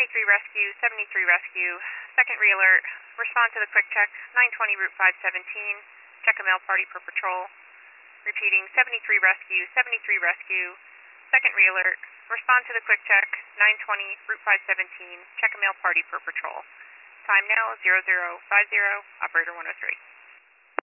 Rescue, 73 Rescue, second re-alert, respond to the quick check, 920 Route 517, check a mail party per patrol. Repeating, 73 Rescue, 73 Rescue, second re-alert, respond to the quick check, 920 Route 517, check a mail party per patrol. Time now, 0050, Operator 103.